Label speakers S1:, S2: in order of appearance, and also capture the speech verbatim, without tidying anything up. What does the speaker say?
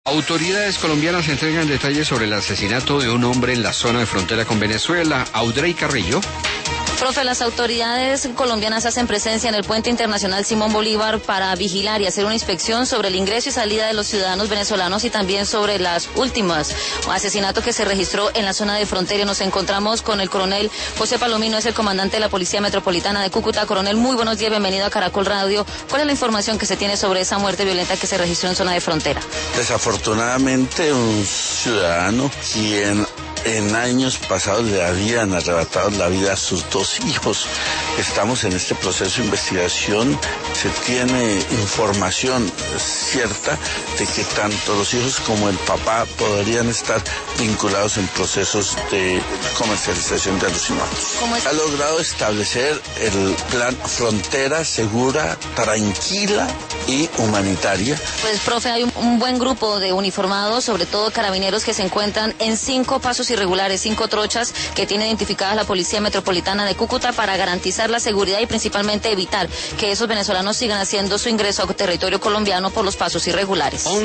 S1: Autoridades colombianas entregan detalles sobre el asesinato de un hombre en la zona de frontera con Venezuela. Audrey Carrillo.
S2: Profe, las autoridades colombianas hacen presencia en el puente internacional Simón Bolívar para vigilar y hacer una inspección sobre el ingreso y salida de los ciudadanos venezolanos y también sobre las últimas asesinatos que se registró en la zona de frontera. Nos encontramos con el coronel José Palomino, es el comandante de la Policía Metropolitana de Cúcuta. Coronel, muy buenos días, bienvenido a Caracol Radio. ¿Cuál es la información que se tiene sobre esa muerte violenta que se registró en zona de frontera?
S3: Desafortunadamente, un ciudadano quien en años pasados le habían arrebatado la vida a sus dos hijos. Estamos en este proceso de investigación. Se tiene información cierta de que tanto los hijos como el papá podrían estar vinculados en procesos de comercialización de alucinógenos. Ha logrado establecer el plan Frontera Segura, Tranquila y Humanitaria.
S2: Pues, profe, hay un, un buen grupo de uniformados, sobre todo carabineros, que se encuentran en cinco pasos irregulares, cinco trochas que tiene identificadas la Policía Metropolitana de Cúcuta para garantizar la seguridad y principalmente evitar que esos venezolanos sigan haciendo su ingreso a territorio colombiano por los pasos irregulares.